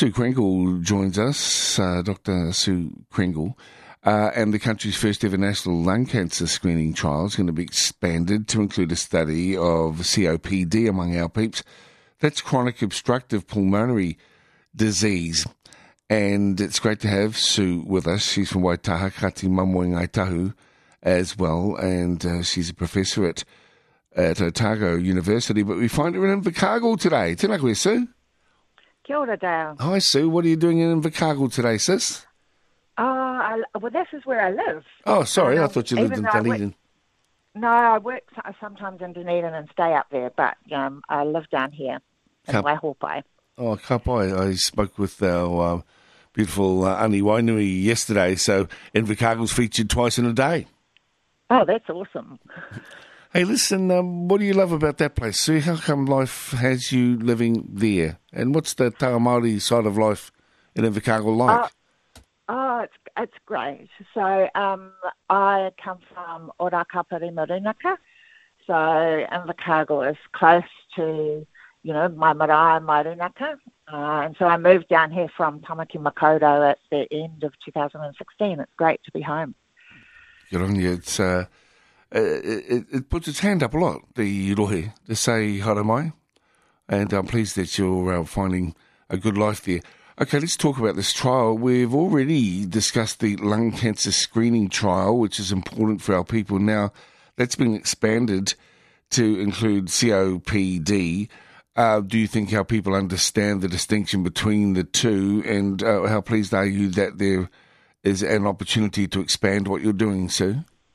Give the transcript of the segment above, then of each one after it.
Sue Kringle joins us, Dr. Sue Kringle, and the country's first ever national lung cancer screening trial is going to be expanded to include a study of COPD among our peeps. That's chronic obstructive pulmonary disease. And it's great to have Sue with us. She's from Waitaha, Kati Mamoi Ngai Tahu as well, and she's a professor at Otago University, but we find her in Invercargill today. Tēnā koe, Sue. Kia ora, Dale. Hi, Sue. What are you doing in Invercargill today, sis? Well, this is where I live. Oh, sorry. I thought you lived in Dunedin. No, I work sometimes in Dunedin and stay up there, but I live down here in Waihopai. Oh, ka pai. I spoke with our beautiful Ani Wainui yesterday, so Invercargill's featured twice in a day. Oh, that's awesome. Hey, listen, what do you love about that place, Sue? How come life has you living there? And what's the Taga Māori side of life in Invercargill like? It's great. So I come from Orakapiri Marunaka. So Invercargill is close to, my marae Marunaka. And so I moved down here from Tamaki Makaurau at the end of 2016. It's great to be home. Good on you. It's... It puts its hand up a lot, the rohe, to say haere mai, and I'm pleased that you're finding a good life there. Okay, let's talk about this trial. We've already discussed the lung cancer screening trial, which is important for our people. Now, that's been expanded to include COPD. Do you think our people understand the distinction between the two, and how pleased are you that there is an opportunity to expand what you're doing, Sue?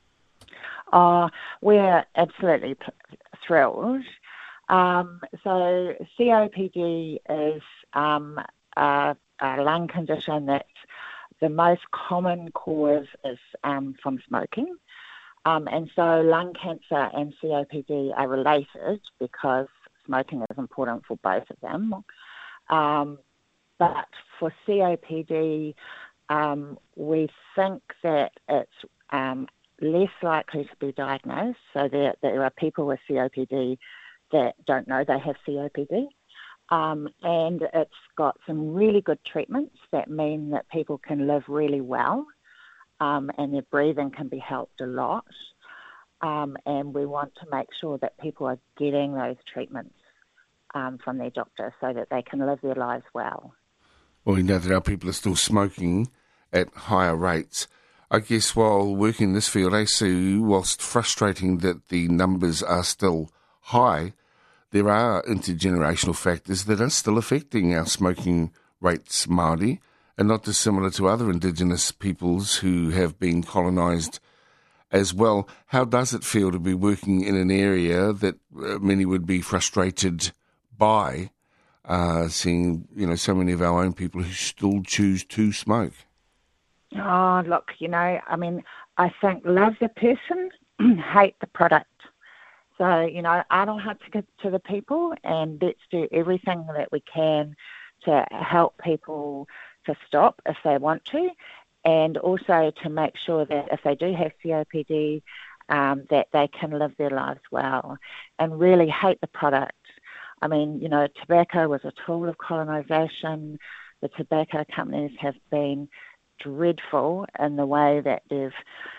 We're absolutely thrilled. So COPD is a lung condition that's the most common cause is from smoking. And so lung cancer and COPD are related because smoking is important for both of them. But for COPD, we think that it's less likely to be diagnosed. So there are people with COPD that don't know they have COPD. And it's got some really good treatments that mean that people can live really well, and their breathing can be helped a lot. And we want to make sure that people are getting those treatments from their doctor so that they can live their lives well. Well, we know that our people are still smoking at higher rates. I guess while working in this field, Sue, whilst frustrating that the numbers are still high, there are intergenerational factors that are still affecting our smoking rates, Māori, and not dissimilar to other Indigenous peoples who have been colonised as well. How does it feel to be working in an area that many would be frustrated by, seeing, so many of our own people who still choose to smoke? Oh, look, I think love the person, hate the product. So, I don't have to get to the people, and let's do everything that we can to help people to stop if they want to, and also to make sure that if they do have COPD, that they can live their lives well, and really hate the product. Tobacco was a tool of colonisation. The tobacco companies have been dreadful in the way that they've,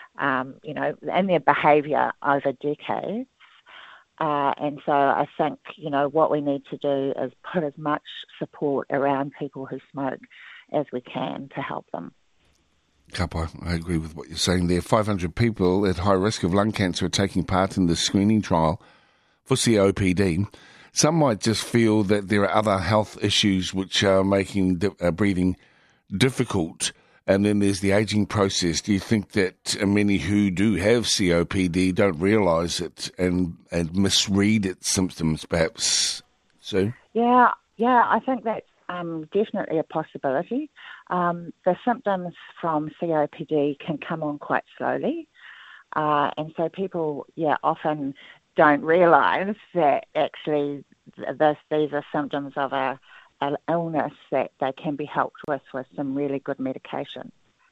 and their behaviour over decades. And so I think, what we need to do is put as much support around people who smoke as we can to help them. Kapai, I agree with what you're saying there. 500 people at high risk of lung cancer are taking part in the screening trial for COPD. Some might just feel that there are other health issues which are making breathing difficult. And then there's the ageing process. Do you think that many who do have COPD don't realise it and misread its symptoms, perhaps, Sue? Yeah, I think that's definitely a possibility. The symptoms from COPD can come on quite slowly. And so people, often don't realise that actually these are symptoms of an illness that they can be helped with some really good medication.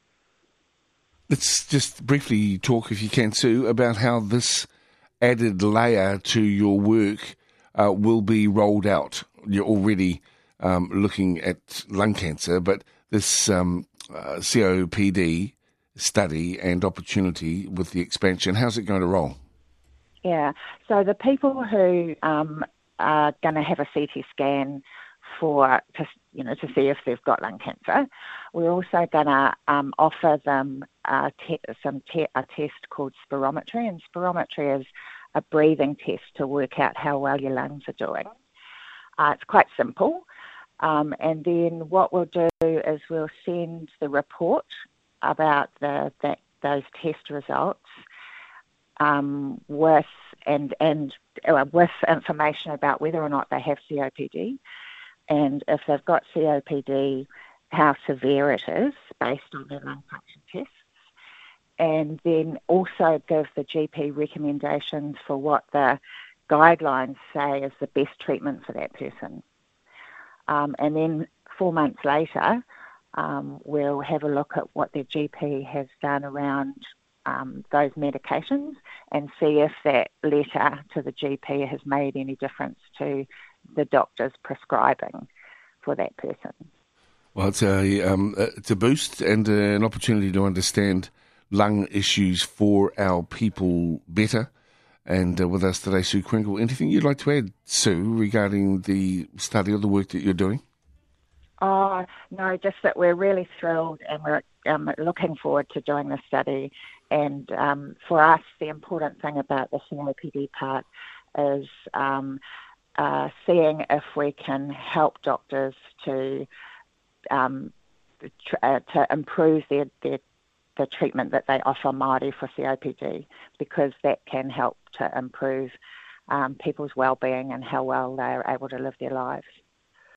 Let's just briefly talk, if you can, Sue, about how this added layer to your work will be rolled out. You're already looking at lung cancer, but this COPD study and opportunity with the expansion, how's it going to roll? Yeah, so the people who are going to have a CT scan to see if they've got lung cancer, we're also going to offer them a test called spirometry, and spirometry is a breathing test to work out how well your lungs are doing. It's quite simple, and then what we'll do is we'll send the report about those test results with information about whether or not they have COPD, and if they've got COPD, how severe it is based on their lung function tests, and then also give the GP recommendations for what the guidelines say is the best treatment for that person. And then 4 months later, we'll have a look at what their GP has done around those medications and see if that letter to the GP has made any difference to the doctor's prescribing for that person. Well, it's a boost and an opportunity to understand lung issues for our people better. And with us today, Sue Kringle. Anything you'd like to add, Sue, regarding the study or the work that you're doing? No, just that we're really thrilled and we're looking forward to doing the study. And for us, the important thing about the COPD part is seeing if we can help doctors to improve the treatment that they offer Māori for COPD, because that can help to improve people's well-being and how well they are able to live their lives.